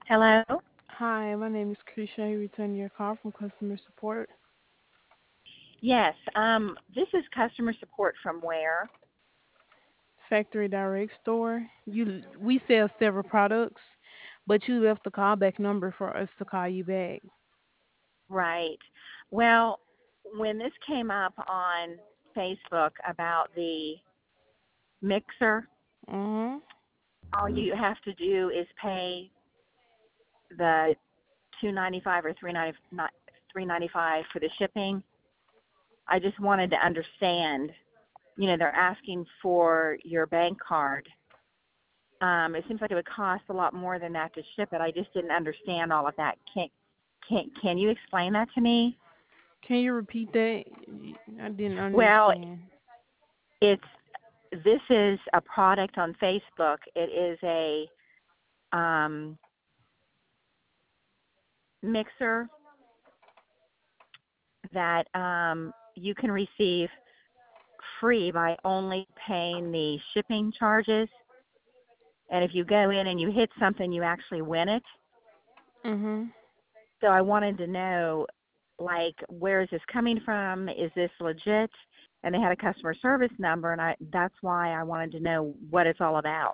Hello? Hi, my name is Krisha. I return your call from customer support. Yes. This is customer support from where? Factory Direct Store. We sell several products, but you left the callback number for us to call you back. Right. Well, when this came up on Facebook about the mixer, Mhm. all you have to do is pay the 295 or 395 for the shipping. I just wanted to understand. They're asking for your bank card. It seems like it would cost a lot more than that to ship it. I just didn't understand all of that. Can you explain that to me? Can you repeat that? I didn't Well, understand. it's this is a product on Facebook. It is a um, mixer that you can receive free by only paying the shipping charges. And if you go in and you hit something, you actually win it. Mhm. So I wanted to know, like, where is this coming from? Is this legit? And they had a customer service number, and that's why I wanted to know what it's all about.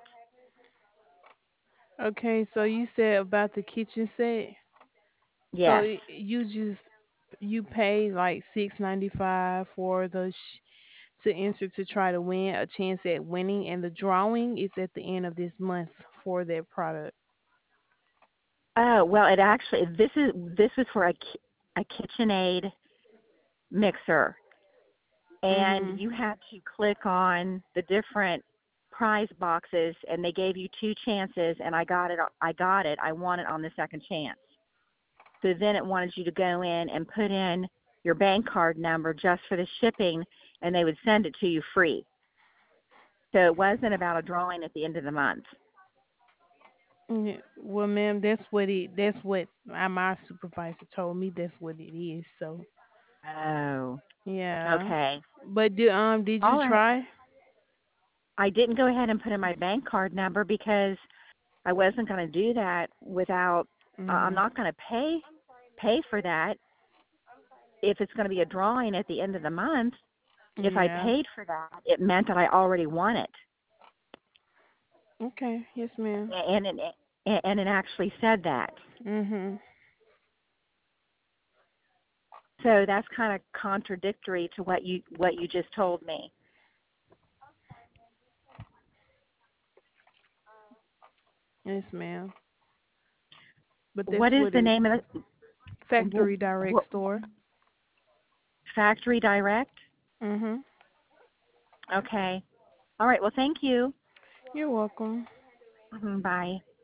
Okay, so you said about the kitchen set. So Yes. you pay like $6.95 for to enter to try to win a chance at winning, and the drawing is at the end of this month for that product. Oh, well, it actually this was for a KitchenAid mixer, and Mhm. you had to click on the different prize boxes, and they gave you two chances, and I got it. I got it. I won it on the second chance. So then it wanted you to go in and put in your bank card number just for the shipping, and they would send it to you free. So it wasn't about a drawing at the end of the month. Yeah, well, ma'am, that's what my supervisor told me. That's what it is. So Oh, yeah, okay. but did you All right. try? I didn't go ahead and put in my bank card number because I wasn't going to do that without. I'm Mhm. not going to pay for that if it's going to be a drawing at the end of the month. If I Yeah. paid for that, it meant that I already won it, Okay. Yes, ma'am. and it actually said that. Mhm. So that's kind of contradictory to what you just told me. Yes, ma'am. But that's What is what the it. name of Factory the Direct Store. Factory Direct? Mhm. Okay. All right. Well, thank you. You're welcome. Bye.